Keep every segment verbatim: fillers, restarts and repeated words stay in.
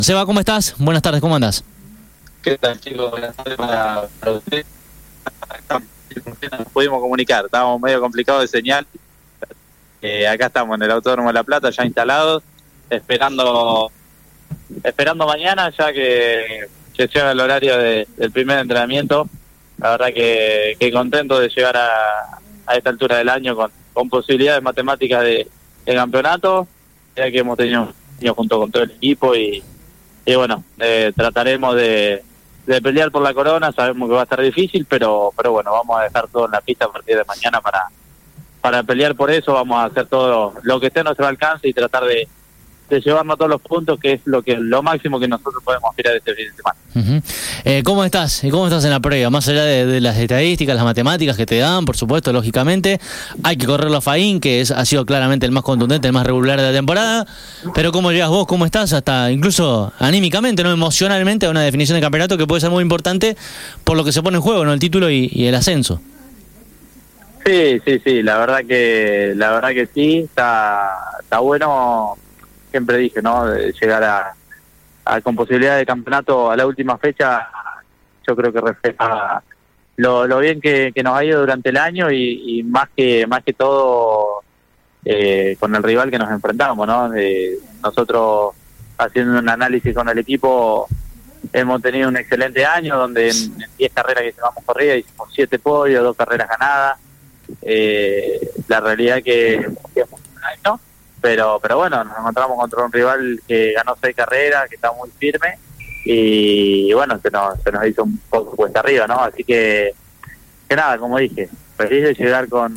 Seba, ¿cómo estás? Buenas tardes, ¿cómo andás? ¿Qué tal, chicos? Buenas tardes para, para usted. No nos pudimos comunicar, estábamos medio complicados de señal. Eh, acá estamos en el Autódromo de La Plata, ya instalados, esperando esperando mañana, ya que, que llega el horario de, del primer entrenamiento. La verdad que, que contento de llegar a, a esta altura del año con, con posibilidades matemáticas de, de campeonato, ya que hemos tenido junto con todo el equipo y, y bueno, eh, trataremos de, de pelear por la corona. Sabemos que va a estar difícil, pero pero bueno, vamos a dejar todo en la pista a partir de mañana para para pelear por eso. Vamos a hacer todo lo que esté a nuestro alcance y tratar de, de llevarnos todos los puntos, que es lo que lo máximo que nosotros podemos aspirar este fin de semana. Uh-huh. eh, ¿Cómo estás? ¿Cómo estás en la prueba? Más allá de, de las estadísticas, las matemáticas que te dan, por supuesto, lógicamente, hay que correrlo a Faín, que es, ha sido claramente el más contundente, el más regular de la temporada, pero ¿cómo llegas vos? ¿Cómo estás? Hasta incluso anímicamente, no emocionalmente, a una definición de campeonato que puede ser muy importante por lo que se pone en juego, ¿no? El título y, y el ascenso. Sí, sí, sí, la verdad que la verdad que sí, está está bueno. Siempre dije, ¿no? De llegar a, a con posibilidad de campeonato a la última fecha, yo creo que refleja lo, lo bien que, que nos ha ido durante el año y, y más que más que todo eh, con el rival que nos enfrentamos, ¿no? Eh, nosotros, haciendo un análisis con el equipo, hemos tenido un excelente año donde en diez carreras que llevamos corrida hicimos siete podios, dos carreras ganadas. Eh, la realidad que, que ¿no? pero pero bueno, nos encontramos contra un rival que ganó seis carreras, que está muy firme y, y bueno, se nos, se nos hizo un poco cuesta arriba, ¿no? Así que, que nada, como dije, feliz de llegar con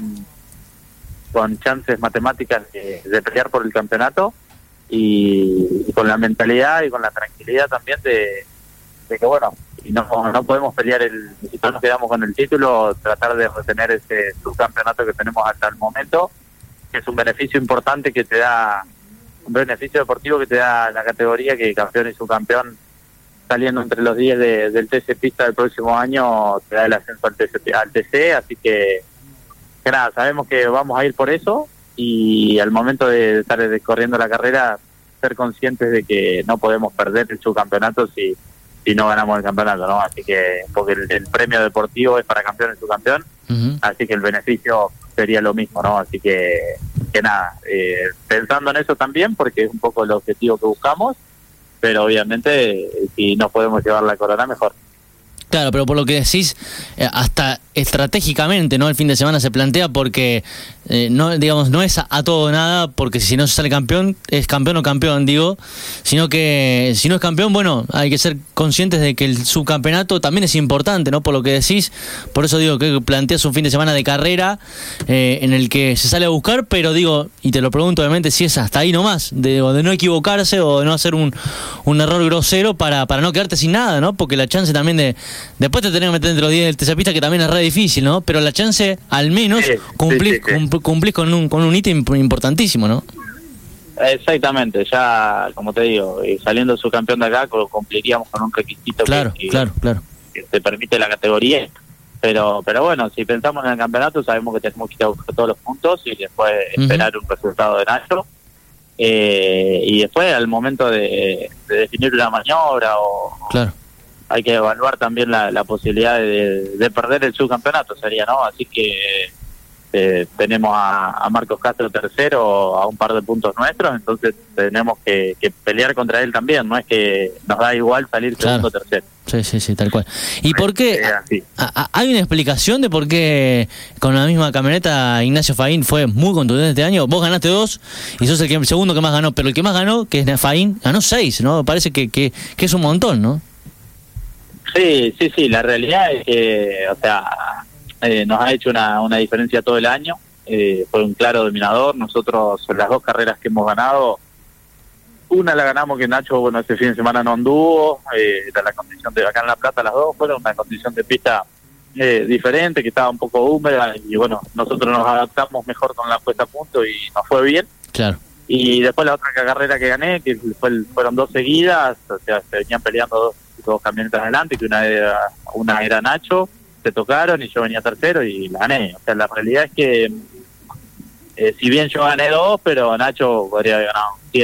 con chances matemáticas de, de pelear por el campeonato y, y con la mentalidad y con la tranquilidad también de, de que bueno, y no no podemos pelear el, si no nos quedamos con el título, tratar de retener ese subcampeonato que tenemos hasta el momento, que es un beneficio importante que te da, un beneficio deportivo que te da la categoría, que campeón y subcampeón saliendo entre los diez de, del T C Pista del próximo año te da el ascenso al T C, al T C, así que, que nada, sabemos que vamos a ir por eso y al momento de estar corriendo la carrera, ser conscientes de que no podemos perder el subcampeonato si si no ganamos el campeonato, ¿no? Así que, porque el, el premio deportivo es para campeón y subcampeón, uh-huh. Así que el beneficio sería lo mismo, ¿no? Así que, que nada, eh, pensando en eso también, porque es un poco el objetivo que buscamos, pero obviamente si no podemos llevar la corona, mejor. Claro, pero por lo que decís, eh, hasta estratégicamente, ¿no? El fin de semana se plantea porque eh, no, digamos, no es a, a todo o nada, porque si no se sale campeón, es campeón o campeón, digo, sino que si no es campeón, bueno, hay que ser conscientes de que el subcampeonato también es importante, ¿no? Por lo que decís, por eso digo que planteas un fin de semana de carrera eh, en el que se sale a buscar, pero digo, y te lo pregunto obviamente si es hasta ahí nomás, de, de no equivocarse o de no hacer un, un error grosero para, para no quedarte sin nada, ¿no? Porque la chance también de después te tenés que meter entre los diez del T C Pista, que también es re difícil, ¿no? Pero la chance, al menos, sí, cumplís, sí, sí, sí. cumplís con un con un ítem importantísimo, ¿no? Exactamente, ya, como te digo, saliendo subcampeón de acá, cumpliríamos con un requisito claro, que, claro, claro. que te permite la categoría. Pero pero bueno, si pensamos en el campeonato, sabemos que tenemos que ir a buscar todos los puntos y después esperar uh-huh. un resultado de Nacho. Eh, y después, al momento de, de definir una maniobra o... Claro. Hay que evaluar también la, la posibilidad de, de perder el subcampeonato, sería, ¿no? Así que eh, tenemos a, a Marcos Castro tercero a un par de puntos nuestros, entonces tenemos que, que pelear contra él también, no es que nos da igual salir segundo o claro. tercero. Sí, sí, sí, tal cual. ¿Y por qué? Eh, a, a, ¿Hay una explicación de por qué con la misma camioneta Ignacio Faín fue muy contundente este año? Vos ganaste dos y sos el, que, el segundo que más ganó, pero el que más ganó, que es Faín, ganó seis, ¿no? Parece que, que, que es un montón, ¿no? Sí, sí, sí, la realidad es que, o sea, eh, nos ha hecho una, una diferencia todo el año, eh, fue un claro dominador. Nosotros, las dos carreras que hemos ganado, una la ganamos que Nacho, bueno, este fin de semana no anduvo, eh, la condición de acá en La Plata, las dos fueron una condición de pista eh, diferente, que estaba un poco húmeda, y bueno, nosotros nos adaptamos mejor con la puesta a punto y nos fue bien. Claro. Y después la otra carrera que gané, que fue, fueron dos seguidas, o sea, se venían peleando dos dos camionetas adelante, que una era una era Nacho, se tocaron y yo venía tercero y la gané. O sea, la realidad es que eh, si bien yo gané dos, pero Nacho podría haber ganado siete.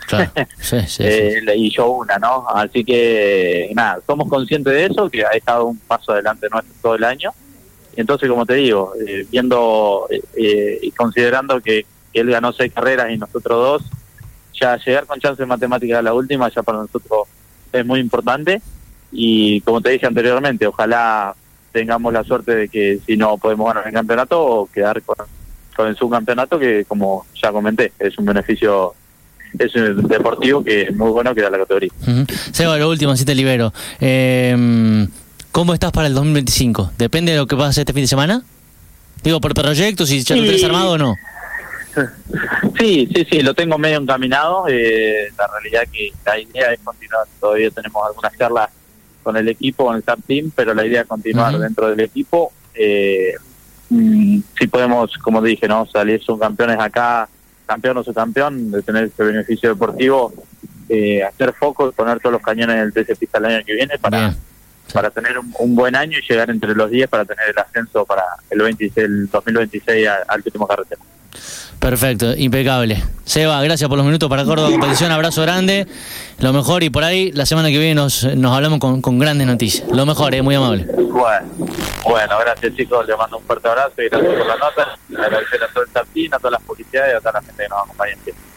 Claro. Sí, sí, eh, sí. Y yo una, ¿no? Así que, nada, somos conscientes de eso, que ha estado un paso adelante nuestro todo el año. Y entonces, como te digo, eh, viendo eh, y considerando que, que él ganó seis carreras y nosotros dos, ya llegar con chance de matemática a la última ya para nosotros es muy importante. Y como te dije anteriormente, ojalá tengamos la suerte de que si no podemos ganar el campeonato o quedar con, con el subcampeonato, que como ya comenté, es un beneficio, es un deportivo que es muy bueno que da la categoría. Uh-huh. Seba, lo último, así te libero. Eh, ¿Cómo estás para el dos mil veinticinco? ¿Depende de lo que vas a hacer este fin de semana? Digo, por proyectos, si ya lo tenés armado o no. Sí, sí, sí, lo tengo medio encaminado. Eh, la realidad que la idea es continuar. Todavía tenemos algunas charlas con el equipo, con el Sub Team, pero la idea es continuar uh-huh. dentro del equipo. Eh, mm, si podemos, como dije, no salir subcampeones acá, campeón o subcampeón, de tener ese beneficio deportivo, eh, hacer foco y poner todos los cañones en el T C Pista el año que viene para, sí. para tener un, un buen año y llegar entre los diez para tener el ascenso para el, veintiséis, el dos mil veintiséis al, al último carretera. Perfecto, impecable. Seba, gracias por los minutos para Córdoba Competición, abrazo grande, lo mejor, y por ahí la semana que viene nos, nos hablamos con, con grandes noticias. Lo mejor, eh, muy amable. Bueno, bueno, gracias chicos, les mando un fuerte abrazo y gracias por la nota, agradecer a todo el Tapín, a todas las publicidades y a toda la gente que nos acompaña.